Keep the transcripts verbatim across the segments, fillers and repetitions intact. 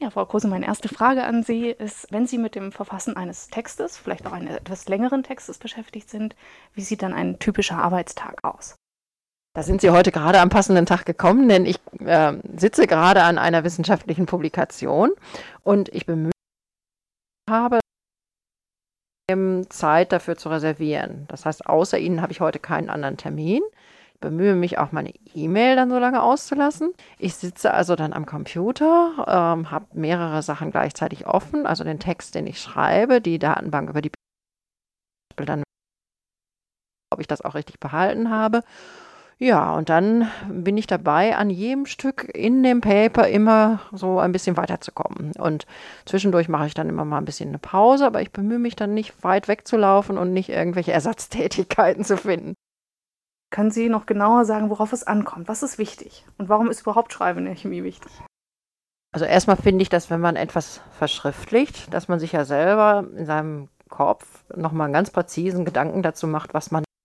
Ja, Frau Kruse, meine erste Frage an Sie ist, wenn Sie mit dem Verfassen eines Textes, vielleicht auch eines etwas längeren Textes beschäftigt sind, wie sieht dann ein typischer Arbeitstag aus? Da sind Sie heute gerade am passenden Tag gekommen, denn ich äh, sitze gerade an einer wissenschaftlichen Publikation und ich bemühe mich, habe Zeit dafür zu reservieren. Das heißt, außer Ihnen habe ich heute keinen anderen Termin. Ich bemühe mich auch, meine E-Mail dann so lange auszulassen. Ich sitze also dann am Computer, ähm, habe mehrere Sachen gleichzeitig offen, also den Text, den ich schreibe, die Datenbank, über die dann, ob ich das auch richtig behalten habe. Ja, und dann bin ich dabei, an jedem Stück in dem Paper immer so ein bisschen weiterzukommen. Und zwischendurch mache ich dann immer mal ein bisschen eine Pause, aber ich bemühe mich dann nicht weit wegzulaufen und nicht irgendwelche Ersatztätigkeiten zu finden. Können Sie noch genauer sagen, worauf es ankommt? Was ist wichtig? Und warum ist überhaupt Schreiben in der Chemie wichtig? Also erstmal finde ich, dass wenn man etwas verschriftlicht, dass man sich ja selber in seinem Kopf nochmal einen ganz präzisen Gedanken dazu macht, was man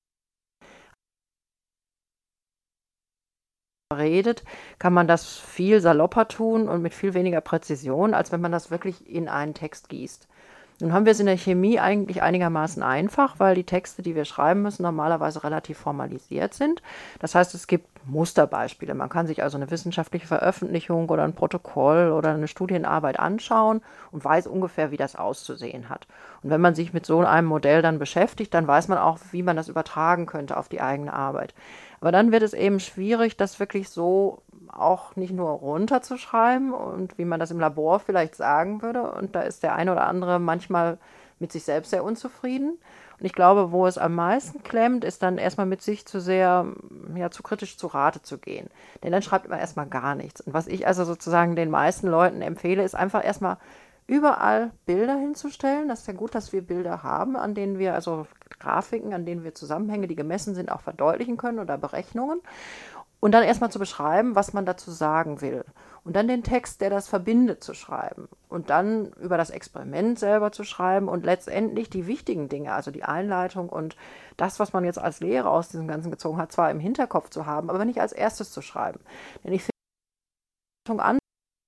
redet, kann man das viel salopper tun und mit viel weniger Präzision, als wenn man das wirklich in einen Text gießt. Nun haben wir es in der Chemie eigentlich einigermaßen einfach, weil die Texte, die wir schreiben müssen, normalerweise relativ formalisiert sind. Das heißt, es gibt Musterbeispiele. Man kann sich also eine wissenschaftliche Veröffentlichung oder ein Protokoll oder eine Studienarbeit anschauen und weiß ungefähr, wie das auszusehen hat. Und wenn man sich mit so einem Modell dann beschäftigt, dann weiß man auch, wie man das übertragen könnte auf die eigene Arbeit. Aber dann wird es eben schwierig, das wirklich so auch nicht nur runterzuschreiben und wie man das im Labor vielleicht sagen würde. Und da ist der eine oder andere manchmal mit sich selbst sehr unzufrieden. Und ich glaube, wo es am meisten klemmt, ist dann erstmal mit sich zu sehr, ja, zu kritisch zu Rate zu gehen. Denn dann schreibt man erstmal gar nichts. Und was ich also sozusagen den meisten Leuten empfehle, ist einfach erstmal überall Bilder hinzustellen. Das ist ja gut, dass wir Bilder haben, an denen wir, also Grafiken, an denen wir Zusammenhänge, die gemessen sind, auch verdeutlichen können oder Berechnungen. Und dann erstmal zu beschreiben, was man dazu sagen will. Und dann den Text, der das verbindet, zu schreiben. Und dann über das Experiment selber zu schreiben und letztendlich die wichtigen Dinge, also die Einleitung und das, was man jetzt als Lehre aus diesem Ganzen gezogen hat, zwar im Hinterkopf zu haben, aber nicht als erstes zu schreiben. Denn ich finde, an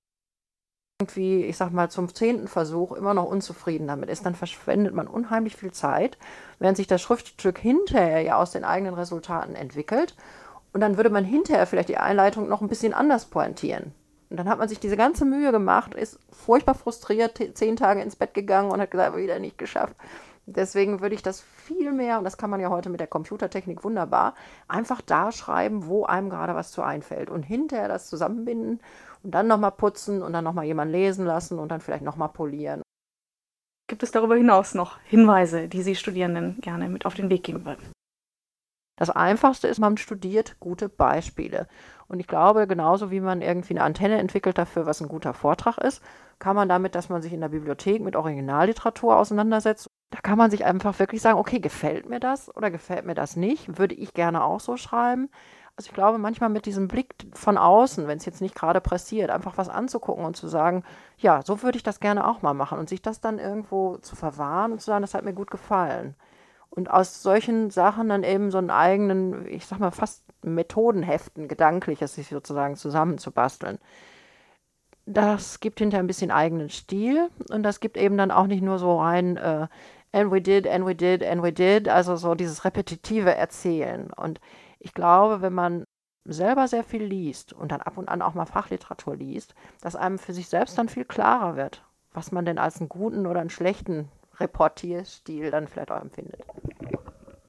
irgendwie, ich sag mal, zum zehnten Versuch immer noch unzufrieden damit ist, dann verschwendet man unheimlich viel Zeit, während sich das Schriftstück hinterher ja aus den eigenen Resultaten entwickelt. Und dann würde man hinterher vielleicht die Einleitung noch ein bisschen anders pointieren. Und dann hat man sich diese ganze Mühe gemacht, ist furchtbar frustriert, zehn Tage ins Bett gegangen und hat gesagt, wieder nicht geschafft. Deswegen würde ich das viel mehr, und das kann man ja heute mit der Computertechnik wunderbar, einfach da schreiben, wo einem gerade was zu einfällt. Und hinterher das zusammenbinden und dann nochmal putzen und dann nochmal jemanden lesen lassen und dann vielleicht nochmal polieren. Gibt es darüber hinaus noch Hinweise, die Sie Studierenden gerne mit auf den Weg geben würden? Das Einfachste ist, man studiert gute Beispiele. Und ich glaube, genauso wie man irgendwie eine Antenne entwickelt dafür, was ein guter Vortrag ist, kann man damit, dass man sich in der Bibliothek mit Originalliteratur auseinandersetzt. Da kann man sich einfach wirklich sagen, okay, gefällt mir das oder gefällt mir das nicht? Würde ich gerne auch so schreiben? Also ich glaube, manchmal mit diesem Blick von außen, wenn es jetzt nicht gerade pressiert, einfach was anzugucken und zu sagen, ja, so würde ich das gerne auch mal machen. Und sich das dann irgendwo zu verwahren und zu sagen, das hat mir gut gefallen. Und aus solchen Sachen dann eben so einen eigenen, ich sag mal, fast Methodenheften, gedankliches sich sozusagen zusammenzubasteln. Das gibt hinterher ein bisschen eigenen Stil und das gibt eben dann auch nicht nur so rein äh, and we did, and we did, and we did, also so dieses repetitive Erzählen. Und ich glaube, wenn man selber sehr viel liest und dann ab und an auch mal Fachliteratur liest, dass einem für sich selbst dann viel klarer wird, was man denn als einen guten oder einen schlechten Reportierstil dann vielleicht auch empfindet.